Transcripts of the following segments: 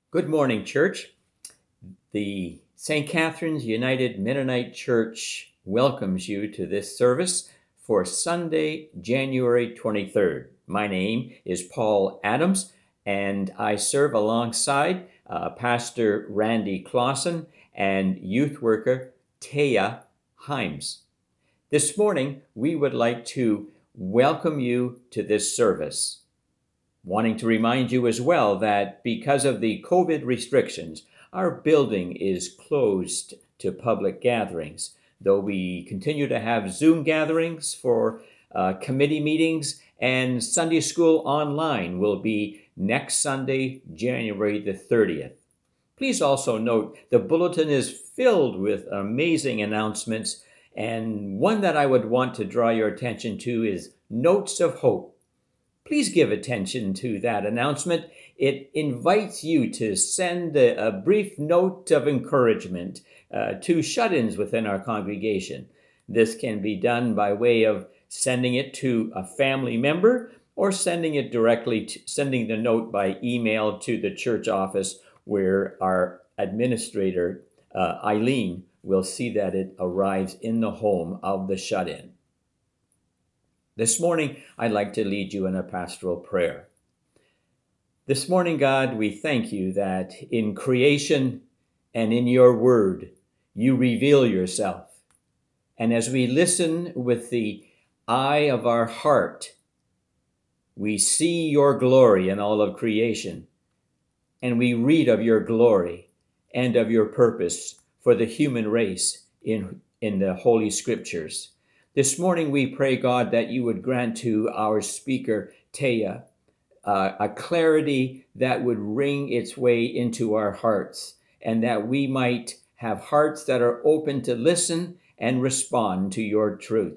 Good morning, church. The St. Catherine's United Mennonite Church welcomes you to this service for Sunday, January 23rd. My name is Paul Adams, and I serve alongside Pastor Randy Clausen and youth worker Taya Himes. This morning, we would like to welcome you to this service. Wanting to remind you as well that because of the COVID restrictions, our building is closed to public gatherings, though we continue to have Zoom gatherings for committee meetings, and Sunday school online will be next Sunday, January the 30th. Please also note the bulletin is filled with amazing announcements, and one that I would want to draw your attention to is Notes of Hope. Please give attention to that announcement. It invites you to send a brief note of encouragement to shut-ins within our congregation. This can be done by way of sending it to a family member or sending the note by email to the church office, where our administrator, Eileen, will see that it arrives in the home of the shut-in. This morning, I'd like to lead you in a pastoral prayer. This morning, God, we thank you that in creation and in your word, you reveal yourself. And as we listen with the eye of our heart, we see your glory in all of creation. And we read of your glory and of your purpose for the human race in the Holy Scriptures. This morning we pray, God, that you would grant to our speaker, Taya, a clarity that would ring its way into our hearts, and that we might have hearts that are open to listen and respond to your truth.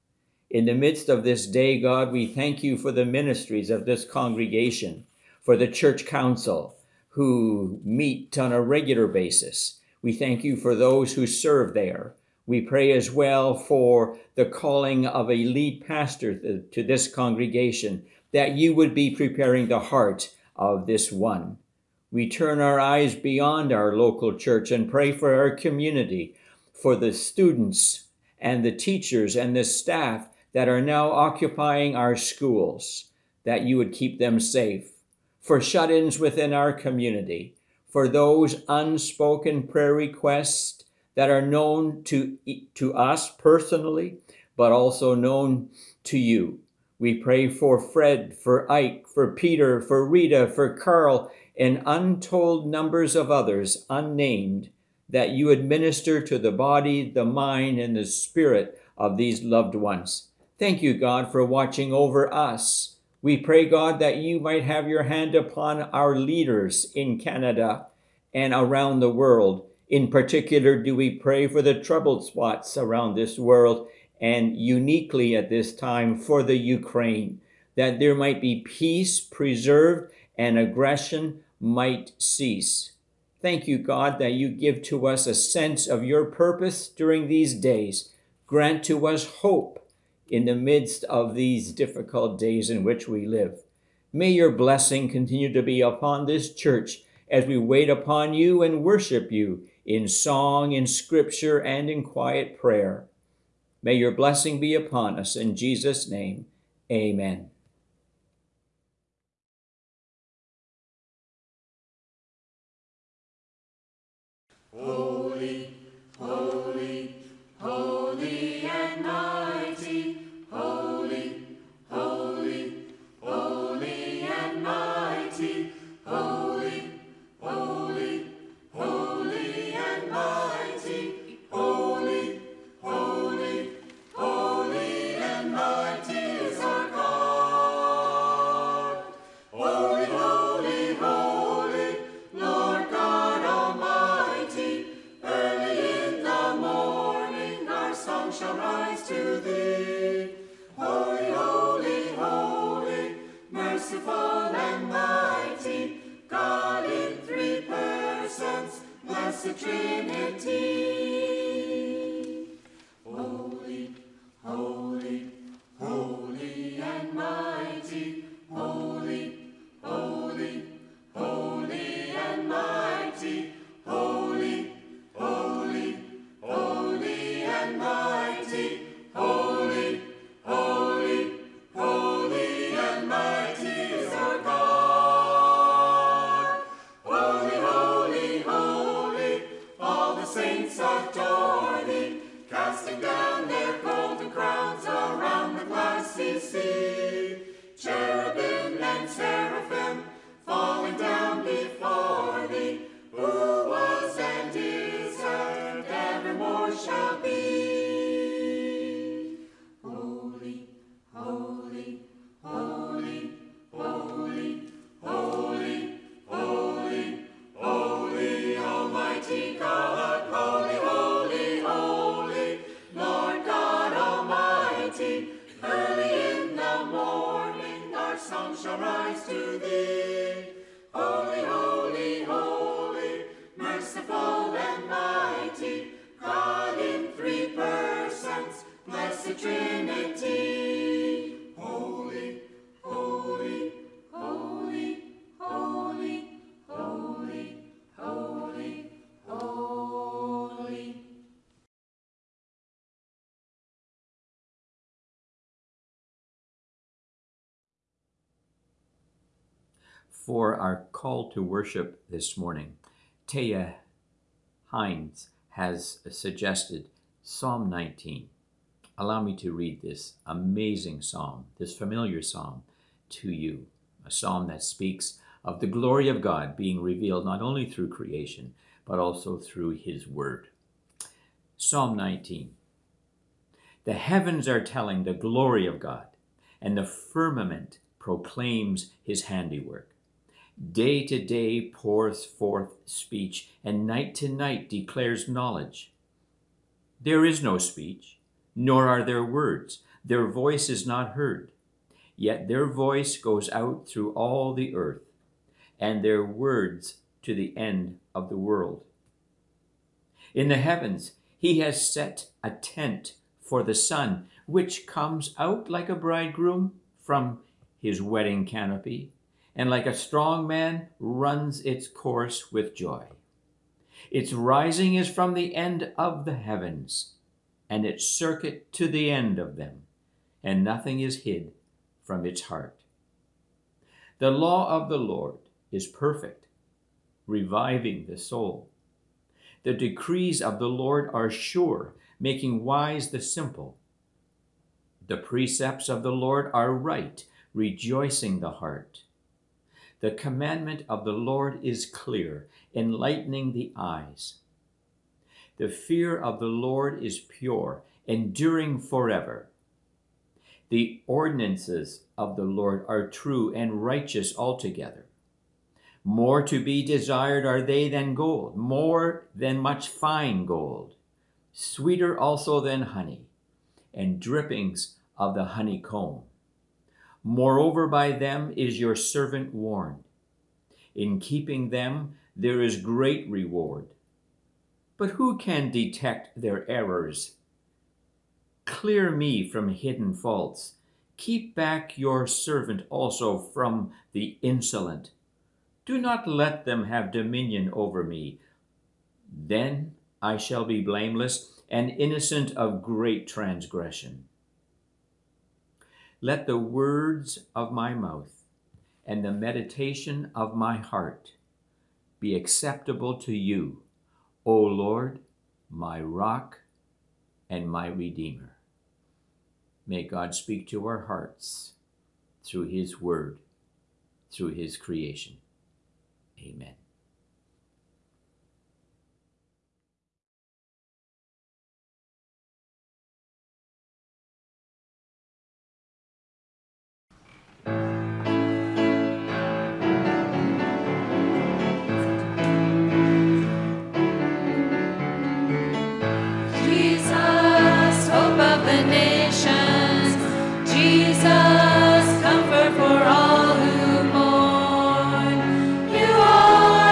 In the midst of this day, God, we thank you for the ministries of this congregation, for the church council who meet on a regular basis. We thank you for those who serve there. We pray as well for the calling of a lead pastor to this congregation, that you would be preparing the heart of this one. We turn our eyes beyond our local church and pray for our community, for the students and the teachers and the staff that are now occupying our schools, that you would keep them safe, for shut-ins within our community, for those unspoken prayer requests that are known to us personally, but also known to you. We pray for Fred, for Ike, for Peter, for Rita, for Carl, and untold numbers of others unnamed, that you administer to the body, the mind, and the spirit of these loved ones. Thank you, God, for watching over us. We pray, God, that you might have your hand upon our leaders in Canada and around the world. In particular, do we pray for the troubled spots around this world, and uniquely at this time for the Ukraine, that there might be peace preserved and aggression might cease. Thank you, God, that you give to us a sense of your purpose during these days. Grant to us hope in the midst of these difficult days in which we live. May your blessing continue to be upon this church as we wait upon you and worship you in song, in scripture, and in quiet prayer. May your blessing be upon us. In Jesus' name, amen. Holy, holy, holy and mighty, holy, holy, holy and mighty, holy, holy, holy and mighty, holy, holy, holy and mighty is our God. Holy, holy, holy, Lord God Almighty, early in the morning our song shall rise to thee. Holy, holy, holy, merciful and mighty, God in three persons, blessed Trinity. Holy, holy, holy and mighty, holy, holy, holy and mighty. For our call to worship this morning, Taya Hines has suggested Psalm 19. Allow me to read this amazing psalm, this familiar psalm, to you. A psalm that speaks of the glory of God being revealed not only through creation, but also through his word. Psalm 19. The heavens are telling the glory of God, and the firmament proclaims his handiwork. Day to day pours forth speech, and night to night declares knowledge. There is no speech, nor are there words. Their voice is not heard. Yet their voice goes out through all the earth, and their words to the end of the world. In the heavens he has set a tent for the sun, which comes out like a bridegroom from his wedding canopy, and like a strong man runs its course with joy. Its rising is from the end of the heavens, and its circuit to the end of them, and nothing is hid from its heart. The law of the Lord is perfect, reviving the soul. The decrees of the Lord are sure, making wise the simple. The precepts of the Lord are right, rejoicing the heart. The commandment of the Lord is clear, enlightening the eyes. The fear of the Lord is pure, enduring forever. The ordinances of the Lord are true and righteous altogether. More to be desired are they than gold, more than much fine gold, sweeter also than honey, and drippings of the honeycomb. Moreover, by them is your servant warned. In keeping them there is great reward. But who can detect their errors? Clear me from hidden faults. Keep back your servant also from the insolent. Do not let them have dominion over me. Then I shall be blameless and innocent of great transgression. Let the words of my mouth and the meditation of my heart be acceptable to you, O Lord, my rock and my redeemer. May God speak to our hearts through his word, through his creation. Amen. Jesus, hope of the nations, Jesus, comfort for all who mourn. You are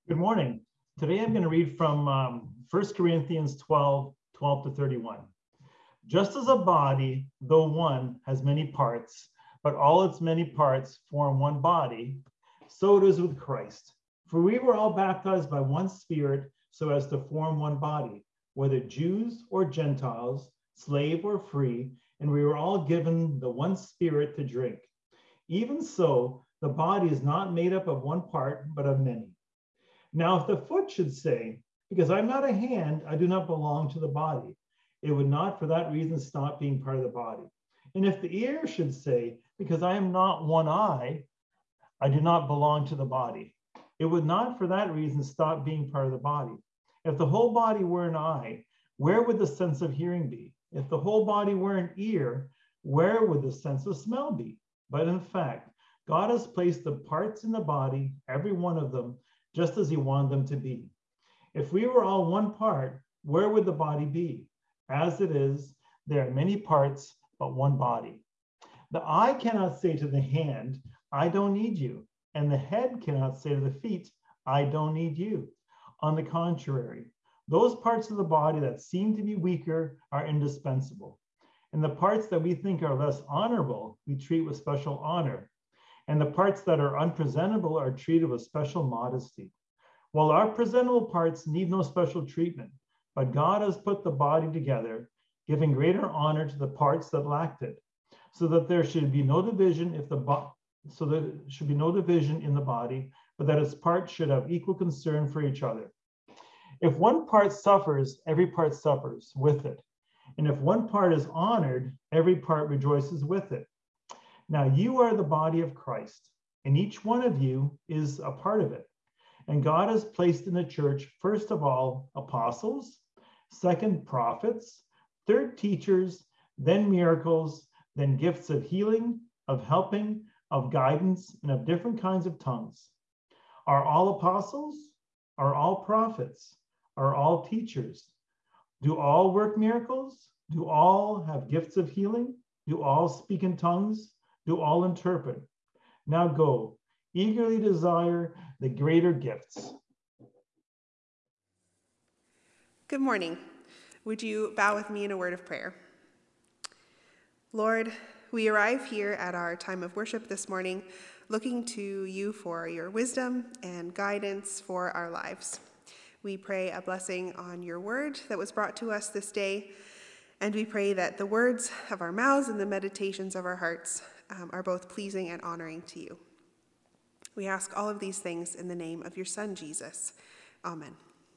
Good morning. Today I'm going to read from 1 Corinthians 12, 12 to 31. Just as a body, though one, has many parts, but all its many parts form one body, so it is with Christ. For we were all baptized by one Spirit so as to form one body, whether Jews or Gentiles, slave or free, and we were all given the one Spirit to drink. Even so, the body is not made up of one part, but of many. Now, if the foot should say, because I'm not a hand, I do not belong to the body, it would not for that reason stop being part of the body. And if the ear should say, because I am not one eye, I do not belong to the body, it would not for that reason stop being part of the body. If the whole body were an eye, where would the sense of hearing be? If the whole body were an ear, where would the sense of smell be? But in fact, God has placed the parts in the body, every one of them, just as he wanted them to be. If we were all one part, where would the body be? As it is, there are many parts, but one body. The eye cannot say to the hand, I don't need you. And the head cannot say to the feet, I don't need you. On the contrary, those parts of the body that seem to be weaker are indispensable. And the parts that we think are less honorable, we treat with special honor. And the parts that are unpresentable are treated with special modesty. While our presentable parts need no special treatment, but God has put the body together, giving greater honor to the parts that lacked it, so that there should be no division in the body, but that its parts should have equal concern for each other. If one part suffers, every part suffers with it. And if one part is honored, every part rejoices with it. Now you are the body of Christ, and each one of you is a part of it. And God has placed in the church, first of all, apostles, second, prophets, third, teachers, then miracles, then gifts of healing, of helping, of guidance, and of different kinds of tongues. Are all apostles? Are all prophets? Are all teachers? Do all work miracles? Do all have gifts of healing? Do all speak in tongues? Do all interpret? Now go, eagerly desire the greater gifts. Good morning. Would you bow with me in a word of prayer? Lord, we arrive here at our time of worship this morning, looking to you for your wisdom and guidance for our lives. We pray a blessing on your word that was brought to us this day, and we pray that the words of our mouths and the meditations of our hearts are both pleasing and honoring to you. We ask all of these things in the name of your Son, Jesus. Amen.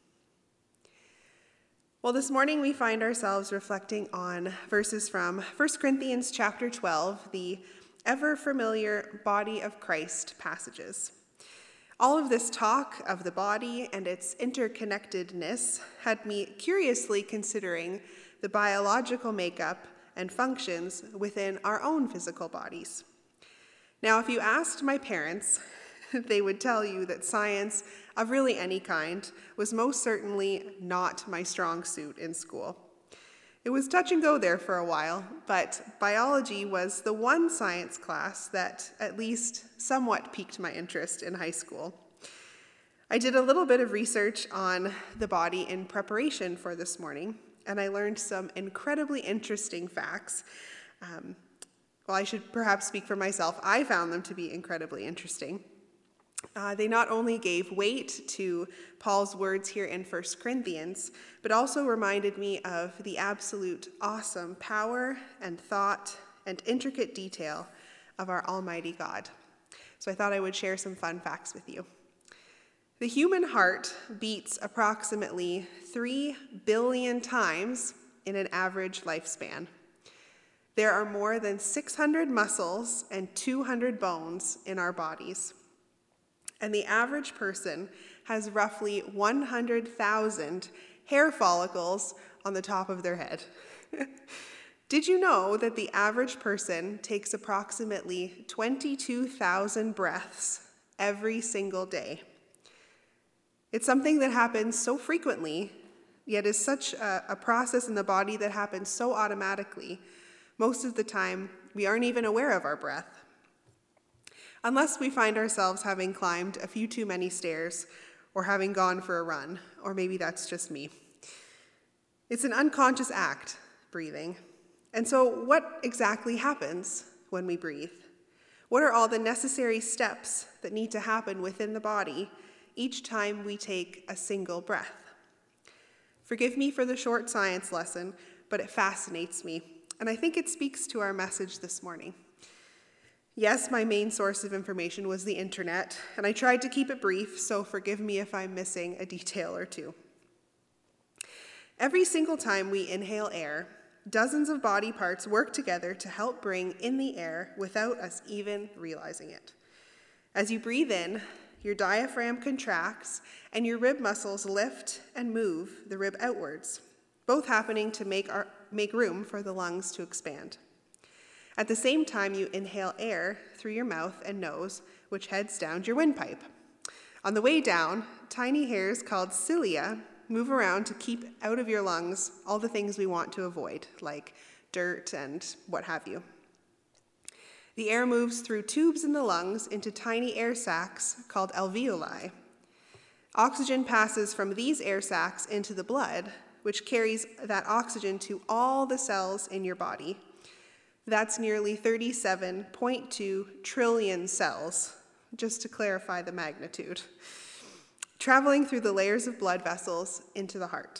Well, this morning we find ourselves reflecting on verses from 1 Corinthians chapter 12, the ever-familiar body of Christ passages. All of this talk of the body and its interconnectedness had me curiously considering the biological makeup and functions within our own physical bodies. Now, if you asked my parents, they would tell you that science of really any kind was most certainly not my strong suit in school. It was touch and go there for a while, but biology was the one science class that at least somewhat piqued my interest in high school. I did a little bit of research on the body in preparation for this morning, and I learned some incredibly interesting facts. Well, I should perhaps speak for myself. I found them to be incredibly interesting. They not only gave weight to Paul's words here in 1 Corinthians, but also reminded me of the absolute awesome power and thought and intricate detail of our Almighty God. So I thought I would share some fun facts with you. The human heart beats approximately 3 billion times in an average lifespan. There are more than 600 muscles and 200 bones in our bodies. And the average person has roughly 100,000 hair follicles on the top of their head. Did you know that the average person takes approximately 22,000 breaths every single day? It's something that happens so frequently, yet is such a process in the body that happens so automatically. Most of the time, we aren't even aware of our breath. Unless we find ourselves having climbed a few too many stairs, or having gone for a run, or maybe that's just me. It's an unconscious act, breathing. And so what exactly happens when we breathe? What are all the necessary steps that need to happen within the body each time we take a single breath? Forgive me for the short science lesson, but it fascinates me, and I think it speaks to our message this morning. Yes, my main source of information was the internet, and I tried to keep it brief, so forgive me if I'm missing a detail or two. Every single time we inhale air, dozens of body parts work together to help bring in the air without us even realizing it. As you breathe in, your diaphragm contracts and your rib muscles lift and move the rib outwards, both happening to make room for the lungs to expand. At the same time, you inhale air through your mouth and nose, which heads down your windpipe. On the way down, tiny hairs called cilia move around to keep out of your lungs all the things we want to avoid, like dirt and what have you. The air moves through tubes in the lungs into tiny air sacs called alveoli. Oxygen passes from these air sacs into the blood, which carries that oxygen to all the cells in your body. That's nearly 37.2 trillion cells, just to clarify the magnitude, traveling through the layers of blood vessels into the heart.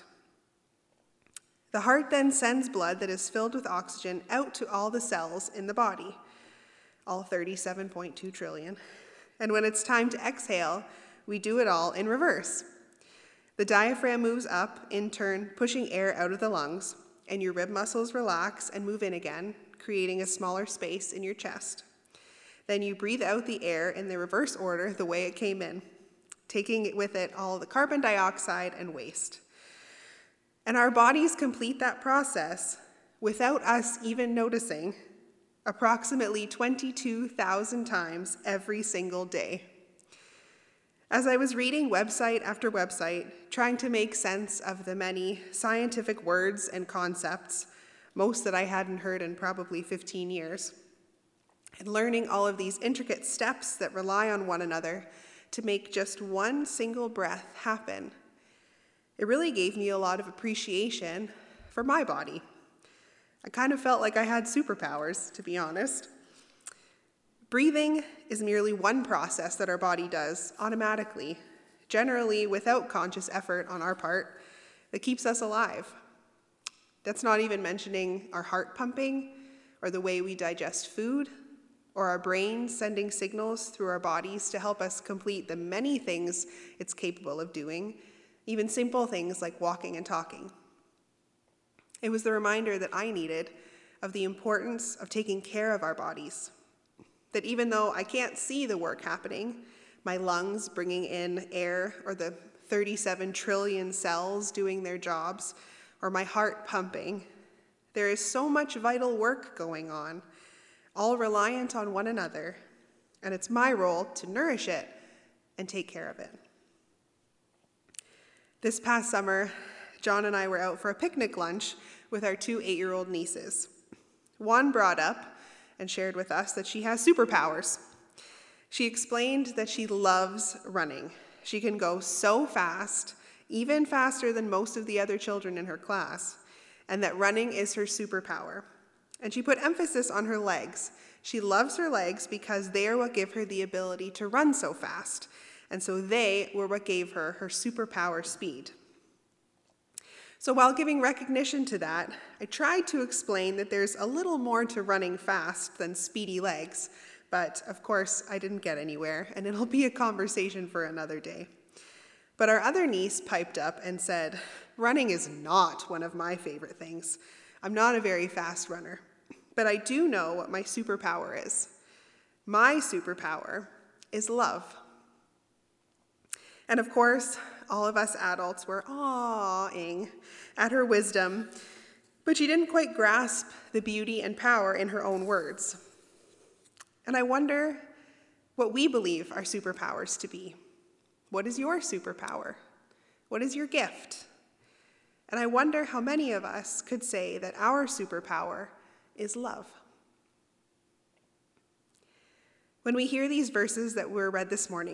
The heart then sends blood that is filled with oxygen out to all the cells in the body, all 37.2 trillion. And when it's time to exhale, we do it all in reverse. The diaphragm moves up, in turn pushing air out of the lungs, and your rib muscles relax and move in again, creating a smaller space in your chest. Then you breathe out the air in the reverse order, the way it came in, taking with it all the carbon dioxide and waste. And our bodies complete that process without us even noticing approximately 22,000 times every single day. As I was reading website after website, trying to make sense of the many scientific words and concepts, most that I hadn't heard in probably 15 years, and learning all of these intricate steps that rely on one another to make just one single breath happen, it really gave me a lot of appreciation for my body. I kind of felt like I had superpowers, to be honest. Breathing is merely one process that our body does automatically, generally without conscious effort on our part, that keeps us alive. That's not even mentioning our heart pumping, or the way we digest food, or our brains sending signals through our bodies to help us complete the many things it's capable of doing, even simple things like walking and talking. It was the reminder that I needed of the importance of taking care of our bodies. That even though I can't see the work happening, my lungs bringing in air, or the 37 trillion cells doing their jobs, or my heart pumping, there is so much vital work going on, all reliant on one another, and it's my role to nourish it and take care of it. This past summer, John and I were out for a picnic lunch with our 2 8-year-old nieces. One brought up and shared with us that she has superpowers. She explained that she loves running. She can go so fast, even faster than most of the other children in her class, and that running is her superpower. And she put emphasis on her legs. She loves her legs because they are what give her the ability to run so fast, and so they were what gave her her superpower speed. So while giving recognition to that, I tried to explain that there's a little more to running fast than speedy legs, but of course I didn't get anywhere, and it'll be a conversation for another day. But our other niece piped up and said, "Running is not one of my favorite things. I'm not a very fast runner, but I do know what my superpower is. My superpower is love." And of course, all of us adults were awing at her wisdom, but she didn't quite grasp the beauty and power in her own words. And I wonder what we believe our superpowers to be. What is your superpower? What is your gift? And I wonder how many of us could say that our superpower is love. When we hear these verses that were read this morning,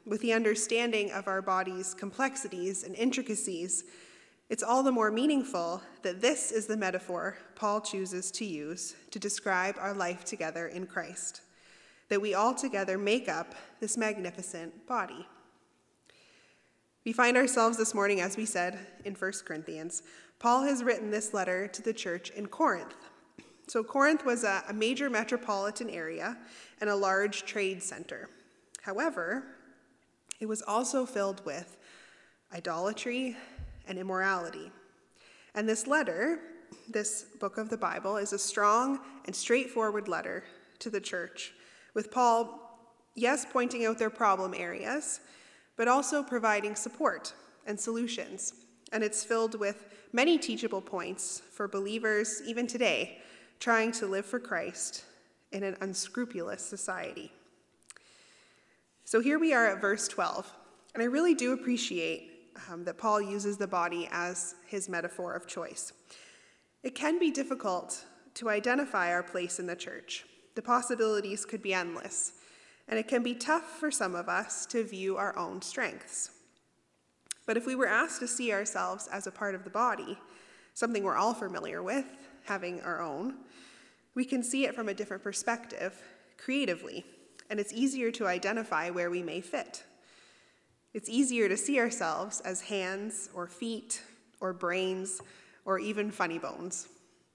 with the understanding of our body's complexities and intricacies, it's all the more meaningful that this is the metaphor Paul chooses to use to describe our life together in Christ, that we all together make up this magnificent body. We find ourselves this morning, as we said, in 1 Corinthians. Paul has written this letter to the church in Corinth. So Corinth was a major metropolitan area and a large trade center. However, it was also filled with idolatry and immorality. And this letter, this book of the Bible, is a strong and straightforward letter to the church, with Paul, yes, pointing out their problem areas, but also providing support and solutions. And it's filled with many teachable points for believers, even today, trying to live for Christ in an unscrupulous society. So here we are at verse 12, and I really do appreciate that Paul uses the body as his metaphor of choice. It can be difficult to identify our place in the church. The possibilities could be endless, and it can be tough for some of us to view our own strengths. But if we were asked to see ourselves as a part of the body, something we're all familiar with, having our own, we can see it from a different perspective, creatively, and it's easier to identify where we may fit. It's easier to see ourselves as hands or feet or brains or even funny bones.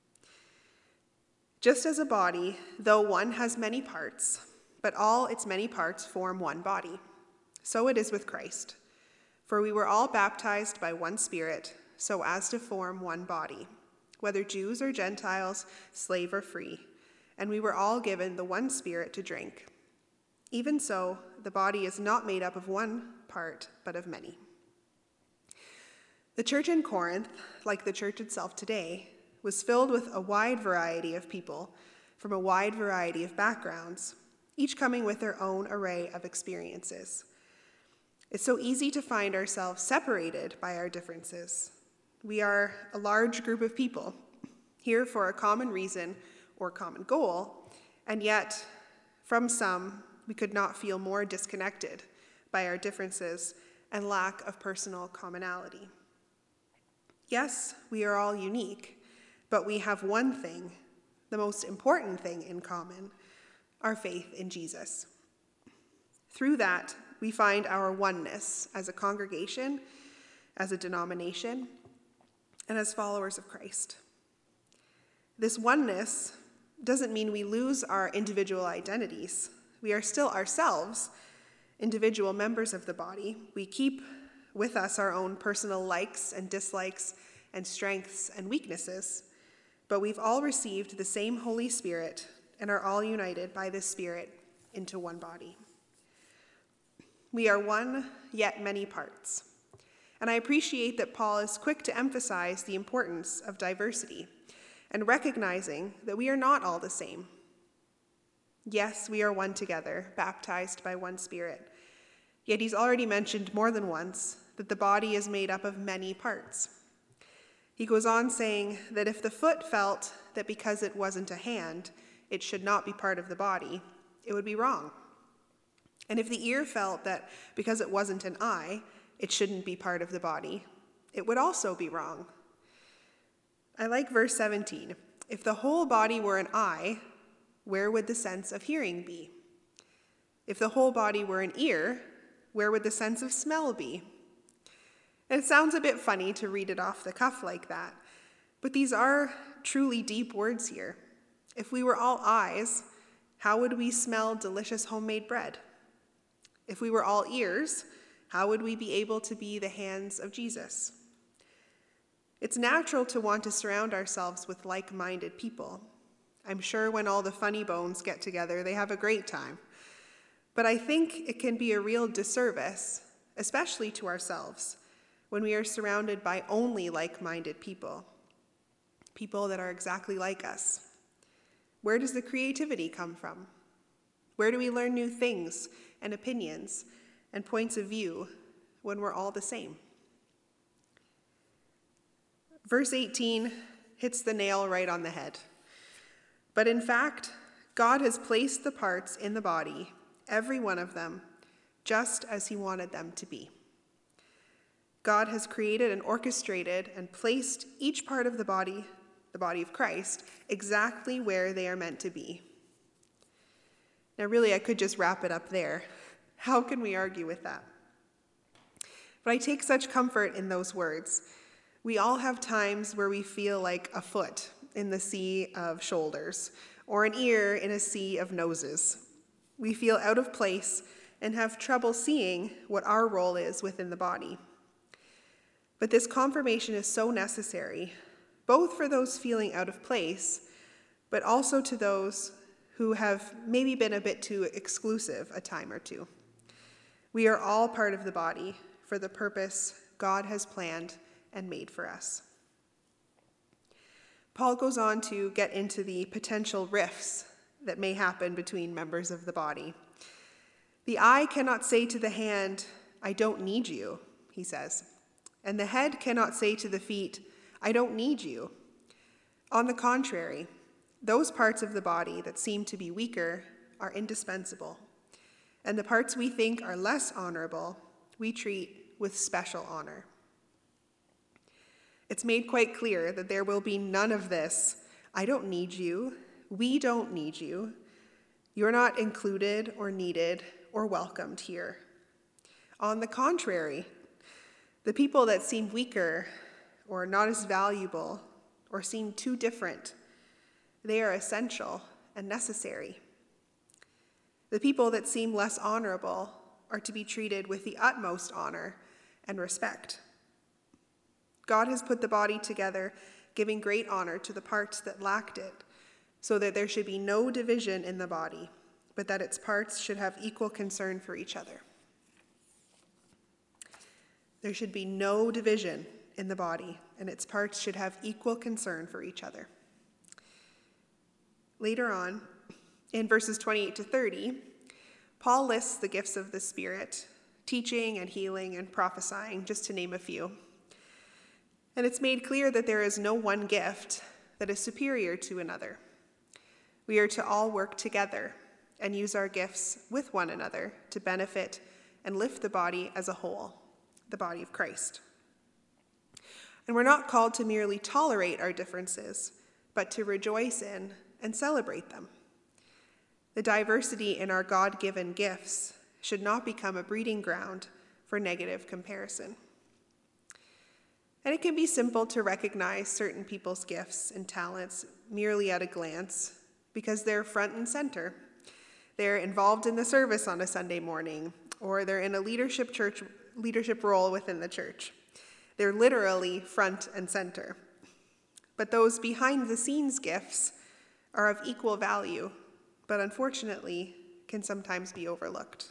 Just as a body, though one has many parts, but all its many parts form one body, so it is with Christ. For we were all baptized by one Spirit, so as to form one body, whether Jews or Gentiles, slave or free, and we were all given the one Spirit to drink. Even so, the body is not made up of one part, but of many. The church in Corinth, like the church itself today, was filled with a wide variety of people from a wide variety of backgrounds, each coming with their own array of experiences. It's so easy to find ourselves separated by our differences. We are a large group of people, here for a common reason or common goal, and yet, from some, we could not feel more disconnected by our differences and lack of personal commonality. Yes, we are all unique, but we have one thing, the most important thing in common, our faith in Jesus. Through that, we find our oneness as a congregation, as a denomination, and as followers of Christ. This oneness doesn't mean we lose our individual identities. We are still ourselves, individual members of the body. We keep with us our own personal likes and dislikes and strengths and weaknesses, but we've all received the same Holy Spirit and are all united by this Spirit into one body. We are one, yet many parts. And I appreciate that Paul is quick to emphasize the importance of diversity and recognizing that we are not all the same. Yes, we are one together, baptized by one Spirit. Yet he's already mentioned more than once that the body is made up of many parts. He goes on saying that if the foot felt that because it wasn't a hand, it should not be part of the body, it would be wrong. And if the ear felt that because it wasn't an eye, it shouldn't be part of the body, it would also be wrong. I like verse 17. If the whole body were an eye, where would the sense of hearing be? If the whole body were an ear, where would the sense of smell be? And it sounds a bit funny to read it off the cuff like that, but these are truly deep words here. If we were all eyes, how would we smell delicious homemade bread? If we were all ears, how would we be able to be the hands of Jesus? It's natural to want to surround ourselves with like-minded people. I'm sure when all the funny bones get together, they have a great time. But I think it can be a real disservice, especially to ourselves, when we are surrounded by only like-minded people, people that are exactly like us. Where does the creativity come from? Where do we learn new things and opinions and points of view when we're all the same? Verse 18 hits the nail right on the head. But in fact, God has placed the parts in the body, every one of them, just as he wanted them to be. God has created and orchestrated and placed each part of the body of Christ, exactly where they are meant to be. Now, really, I could just wrap it up there. How can we argue with that? But I take such comfort in those words. We all have times where we feel like a foot in the sea of shoulders, or an ear in a sea of noses. We feel out of place and have trouble seeing what our role is within the body. But this confirmation is so necessary, both for those feeling out of place, but also to those who have maybe been a bit too exclusive a time or two. We are all part of the body for the purpose God has planned and made for us. Paul goes on to get into the potential rifts that may happen between members of the body. The eye cannot say to the hand, "I don't need you," he says. And the head cannot say to the feet, "I don't need you." On the contrary, those parts of the body that seem to be weaker are indispensable. And the parts we think are less honorable, we treat with special honor. It's made quite clear that there will be none of this, "I don't need you," "we don't need you," "you're not included or needed or welcomed here." On the contrary, the people that seem weaker or not as valuable or seem too different, they are essential and necessary. The people that seem less honorable are to be treated with the utmost honor and respect. God has put the body together, giving great honor to the parts that lacked it, so that there should be no division in the body, but that its parts should have equal concern for each other. There should be no division in the body, and its parts should have equal concern for each other. Later on, in verses 28 to 30, Paul lists the gifts of the Spirit, teaching and healing and prophesying, just to name a few. And it's made clear that there is no one gift that is superior to another. We are to all work together and use our gifts with one another to benefit and lift the body as a whole, the body of Christ. And we're not called to merely tolerate our differences, but to rejoice in and celebrate them. The diversity in our God-given gifts should not become a breeding ground for negative comparison. And it can be simple to recognize certain people's gifts and talents merely at a glance because they're front and center. They're involved in the service on a Sunday morning, or they're in a leadership role within the church. They're literally front and center. But those behind-the-scenes gifts are of equal value, but unfortunately can sometimes be overlooked.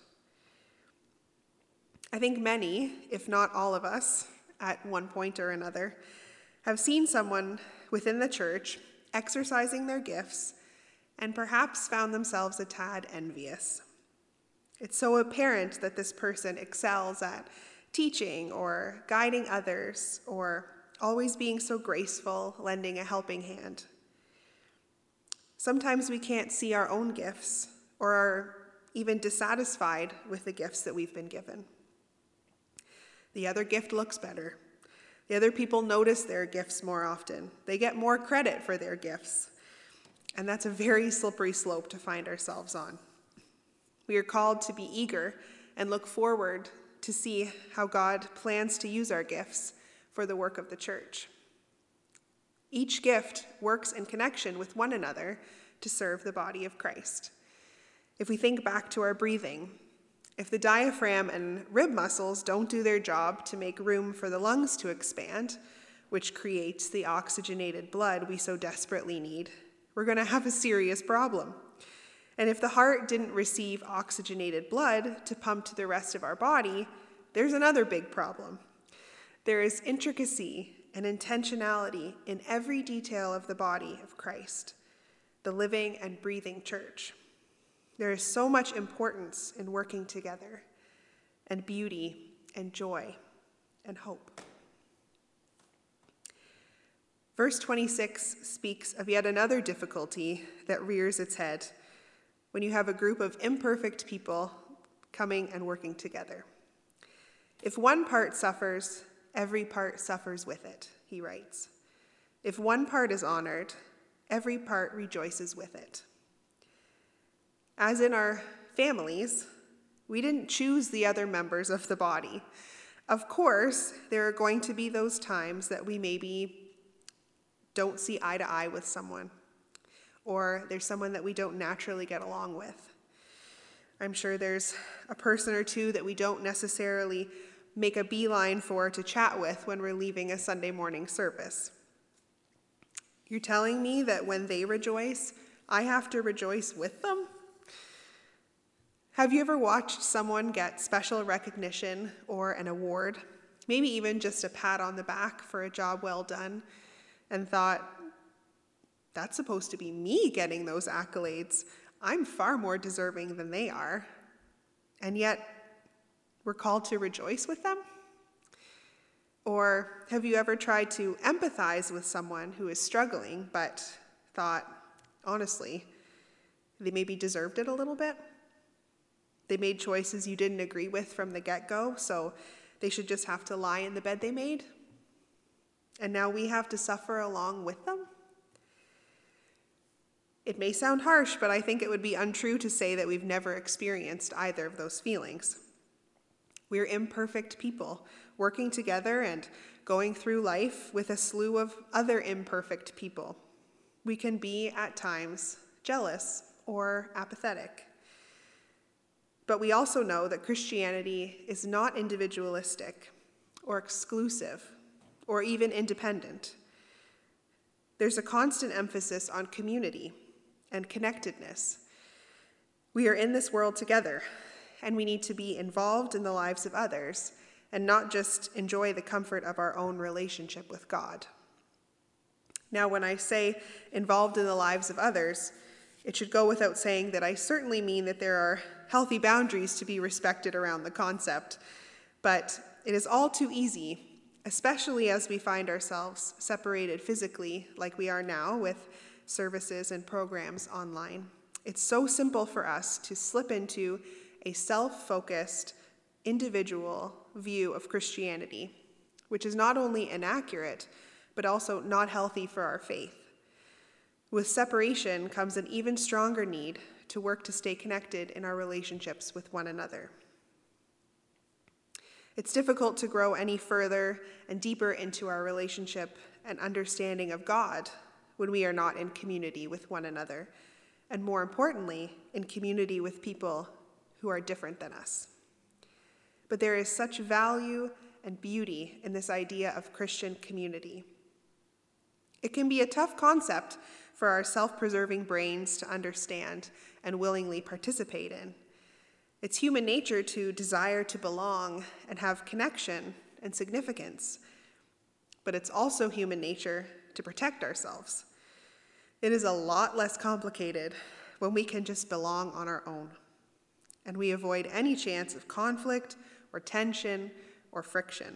I think many, if not all of us, at one point or another, have seen someone within the church exercising their gifts and perhaps found themselves a tad envious. It's so apparent that this person excels at teaching or guiding others or always being so graceful, lending a helping hand. Sometimes we can't see our own gifts or are even dissatisfied with the gifts that we've been given. The other gift looks better. The other people notice their gifts more often. They get more credit for their gifts. And that's a very slippery slope to find ourselves on. We are called to be eager and look forward to see how God plans to use our gifts for the work of the church. Each gift works in connection with one another to serve the body of Christ. If we think back to our breathing, if the diaphragm and rib muscles don't do their job to make room for the lungs to expand, which creates the oxygenated blood we so desperately need, we're going to have a serious problem. And if the heart didn't receive oxygenated blood to pump to the rest of our body, there's another big problem. There is intricacy and intentionality in every detail of the body of Christ, the living and breathing church. There is so much importance in working together, and beauty and joy and hope. Verse 26 speaks of yet another difficulty that rears its head when you have a group of imperfect people coming and working together. If one part suffers, every part suffers with it, he writes. If one part is honored, every part rejoices with it. As in our families, we didn't choose the other members of the body. Of course, there are going to be those times that we maybe don't see eye to eye with someone, or there's someone that we don't naturally get along with. I'm sure there's a person or two that we don't necessarily make a beeline for to chat with when we're leaving a Sunday morning service. You're telling me that when they rejoice, I have to rejoice with them? Have you ever watched someone get special recognition or an award, maybe even just a pat on the back for a job well done, and thought, that's supposed to be me getting those accolades. I'm far more deserving than they are. And yet, we're called to rejoice with them? Or have you ever tried to empathize with someone who is struggling, but thought, honestly, they maybe deserved it a little bit? They made choices you didn't agree with from the get-go, so they should just have to lie in the bed they made? And now we have to suffer along with them? It may sound harsh, but I think it would be untrue to say that we've never experienced either of those feelings. We're imperfect people, working together and going through life with a slew of other imperfect people. We can be, at times, jealous or apathetic. But we also know that Christianity is not individualistic or exclusive or even independent. There's a constant emphasis on community and connectedness. We are in this world together, and we need to be involved in the lives of others and not just enjoy the comfort of our own relationship with God. Now, when I say involved in the lives of others, it should go without saying that I certainly mean that there are healthy boundaries to be respected around the concept, but it is all too easy, especially as we find ourselves separated physically like we are now with services and programs online. It's so simple for us to slip into a self-focused, individual view of Christianity, which is not only inaccurate, but also not healthy for our faith. With separation comes an even stronger need to work to stay connected in our relationships with one another. It's difficult to grow any further and deeper into our relationship and understanding of God when we are not in community with one another, and more importantly, in community with people who are different than us. But there is such value and beauty in this idea of Christian community. It can be a tough concept for our self-preserving brains to understand and willingly participate in. It's human nature to desire to belong and have connection and significance, but it's also human nature to protect ourselves. It is a lot less complicated when we can just belong on our own, and we avoid any chance of conflict or tension or friction.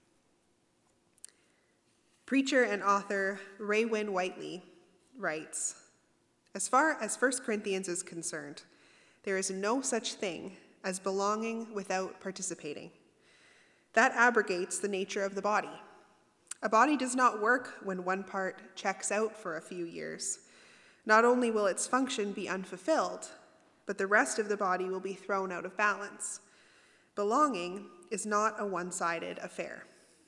Preacher and author Ray Wynne Whiteley writes, as far as 1 Corinthians is concerned, there is no such thing as belonging without participating. That abrogates the nature of the body. A body does not work when one part checks out for a few years. Not only will its function be unfulfilled, but the rest of the body will be thrown out of balance. Belonging is not a one-sided affair.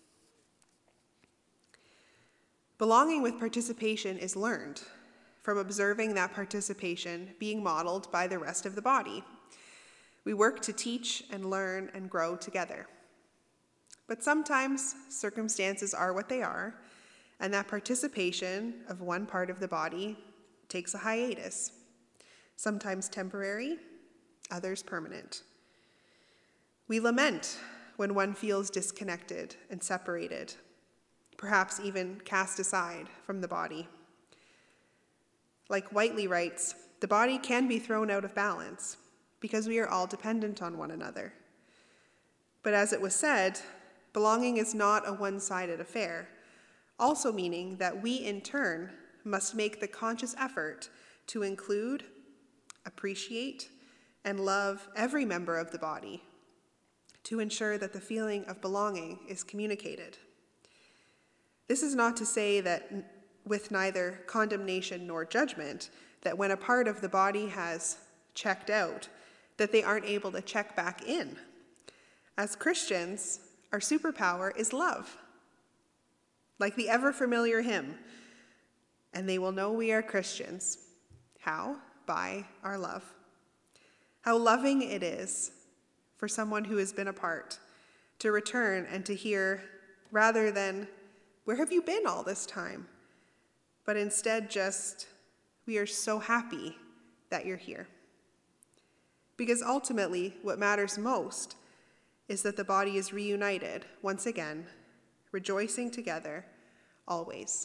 Belonging with participation is learned from observing that participation being modeled by the rest of the body. We work to teach and learn and grow together. But sometimes circumstances are what they are, and that participation of one part of the body takes a hiatus, sometimes temporary, others permanent. We lament when one feels disconnected and separated, perhaps even cast aside from the body. Like Whiteley writes, the body can be thrown out of balance because we are all dependent on one another. But as it was said, belonging is not a one-sided affair, also meaning that we in turn must make the conscious effort to include, appreciate, and love every member of the body to ensure that the feeling of belonging is communicated. This is not to say that with neither condemnation nor judgment, that when a part of the body has checked out, that they aren't able to check back in. As Christians, our superpower is love. Like the ever-familiar hymn, "And they will know we are Christians." How? By our love. How loving it is for someone who has been apart to return and to hear, rather than, "Where have you been all this time?" but instead just, "We are so happy that you're here." Because ultimately, what matters most is that the body is reunited once again, rejoicing together always.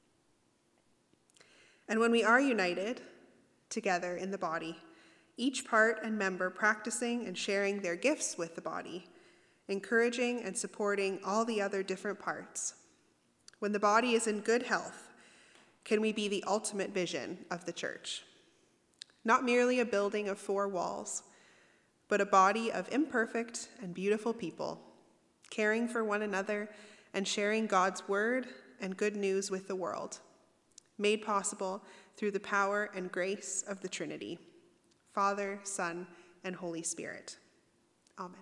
And when we are united together in the body, each part and member practicing and sharing their gifts with the body, encouraging and supporting all the other different parts, when the body is in good health, can we be the ultimate vision of the church? Not merely a building of 4 walls, but a body of imperfect and beautiful people, caring for one another and sharing God's word and good news with the world, made possible through the power and grace of the Trinity, Father, Son, and Holy Spirit. Amen.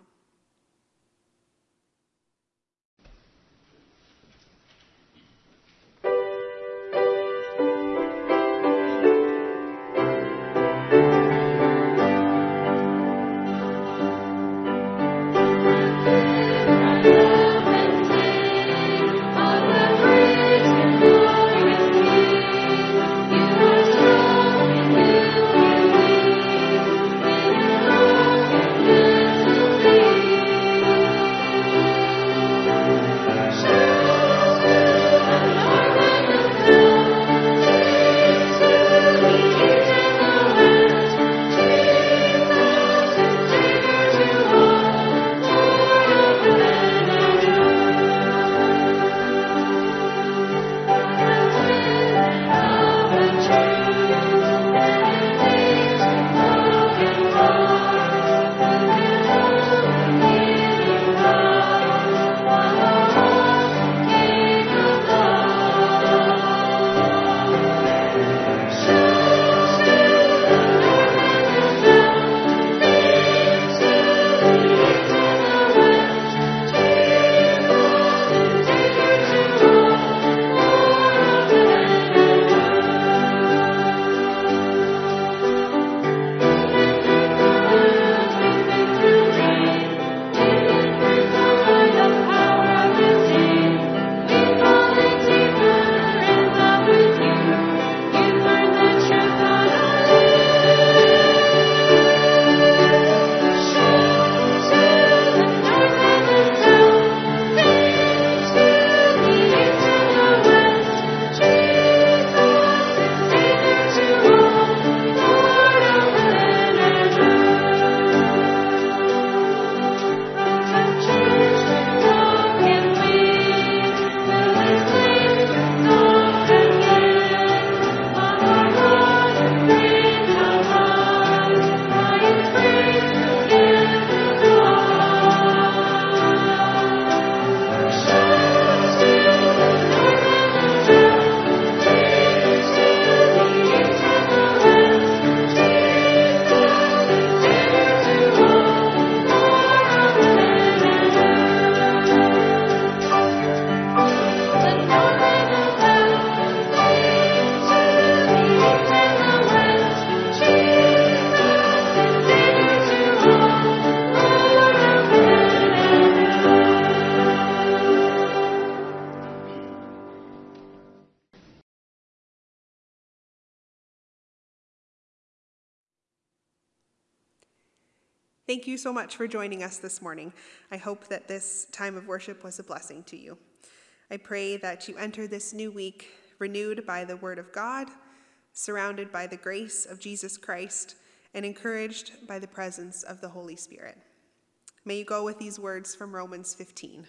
Thank you so much for joining us this morning. I hope that this time of worship was a blessing to you. I pray that you enter this new week renewed by the Word of God, surrounded by the grace of Jesus Christ, and encouraged by the presence of the Holy Spirit. May you go with these words from Romans 15.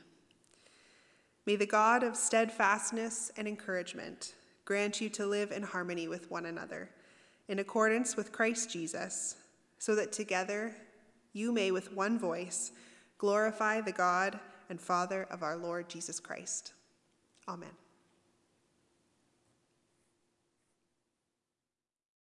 May the God of steadfastness and encouragement grant you to live in harmony with one another, in accordance with Christ Jesus, so that together you may with one voice glorify the God and Father of our Lord Jesus Christ. Amen.